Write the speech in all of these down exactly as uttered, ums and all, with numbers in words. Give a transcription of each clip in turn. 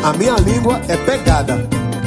A minha língua é pegada.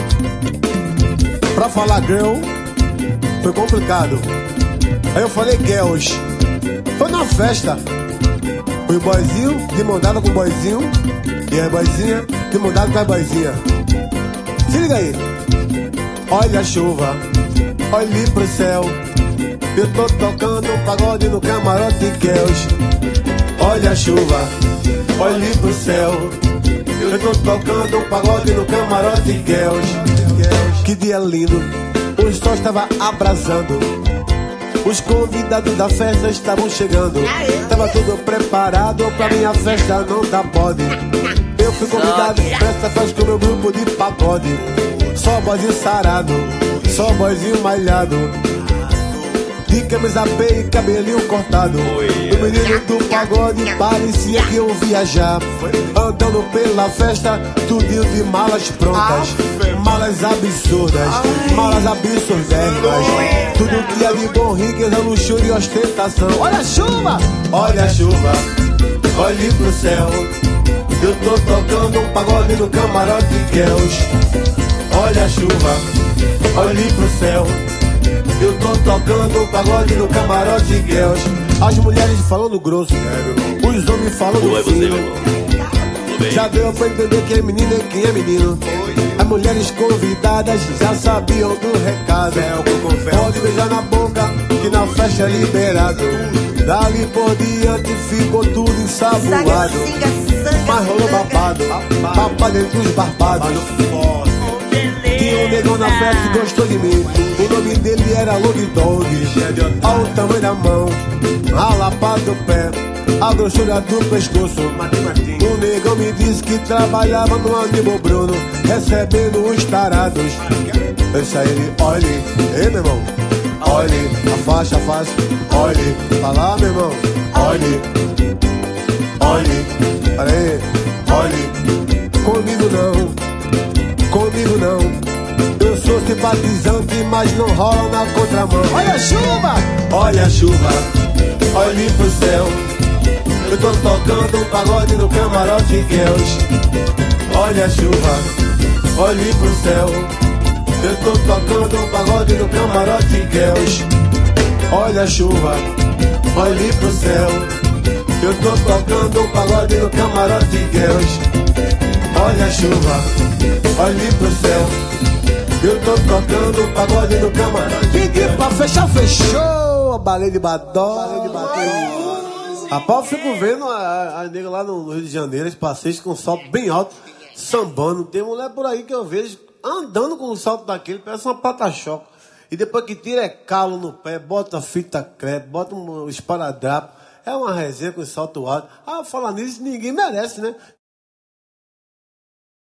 Pra falar girl foi complicado. Aí eu falei girls. Foi numa festa. Fui boizinho de mão dada com boizinho, e a boizinha de mão dada com a boizinha. Se liga aí. Olha a chuva, olhe pro céu. Eu tô tocando um pagode no camarote girls. Olha a chuva, olhe pro céu. Eu tô tocando um pagode no camarote girls. Que dia lindo, o sol estava abrasando. Os convidados da festa estavam chegando. Tava tudo preparado pra minha festa não dar bode. Eu fui convidado pra essa festa com meu grupo de pagode. Só boizinho sarado, só boizinho malhado, de camisa B e cabelinho cortado. O menino do pagode parecia que eu viajar, andando pela festa, tudinho de malas prontas. Malas absurdas, malas absurdérrimas. Tudo que é de bom, riqueza, luxúria e ostentação. Olha a chuva, olha a chuva, olhe pro céu. Eu tô tocando um pagode no camarote girls. Olha a chuva, olhe pro céu. Eu tô tocando um pagode no camarote girls. As mulheres falando grosso, os homens falando fino. Já deu pra entender quem é menina e quem é menino. As mulheres convidadas já sabiam do recado. Pode beijar na boca, que na festa é liberado. Dali por diante ficou tudo ensaboado. Mas rolou babado, babado entre os barbados. Tinha um negão na festa que gostou de mim. O nome dele era Log Dog. Olha o tamanho da mão, a lapa do pé, a grossura do pescoço. O negão me disse que trabalhava no Aníbal Bruno, recebendo os tarados. Eu disse a ele, olhe, ei meu irmão, olhe, afasta, afasta, olhe, fala meu irmão, olhe, olhe, para aí, olhe, comigo não, comigo não. Eu sou simpatizante, mas não rola na contramão. Olha a chuva, olha a chuva, olhe pro céu. Eu tô tocando um pagode no camarote girls. Olha a chuva, olhe pro céu. Eu tô tocando um pagode no camarote girls. Olha a chuva, olhe pro céu. Eu tô tocando um pagode no camarote girls. Olha a chuva, olhe pro céu. Eu tô tocando um pagode no camarote. E pra fechar, fechou. A baleia de Badó. Rapaz, eu fico vendo a, a nega lá no Rio de Janeiro, os passeios com um salto bem alto, sambando. Tem mulher por aí que eu vejo andando com um salto daquele, parece uma pata-choca. E depois que tira é calo no pé, bota fita crepe, bota um esparadrapo. É uma resenha com salto alto. Ah, falar nisso, ninguém merece, né?